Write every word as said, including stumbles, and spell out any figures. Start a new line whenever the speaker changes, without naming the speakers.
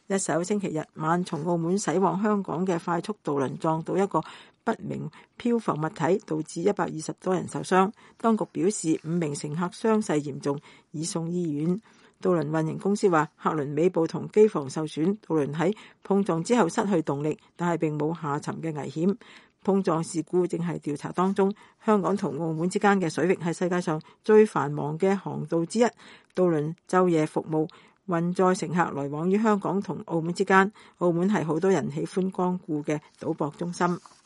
一艘星期日晚從澳門駛往香港嘅快速渡輪撞到一個不明漂浮物體，導致一百二十多人受傷。當局表示五名乘客傷勢嚴重，已送醫院。渡輪運營公司話，客輪尾部同機房受損，渡輪喺碰撞之後失去動力，但係並冇下沉嘅危險。碰撞事故正係調查當中。香港同澳門之間嘅水域係世界上最繁忙嘅航道之一，渡輪晝夜服務，運載乘客來往於香港同澳門之間。澳門係好多人喜歡光顧嘅賭博中心。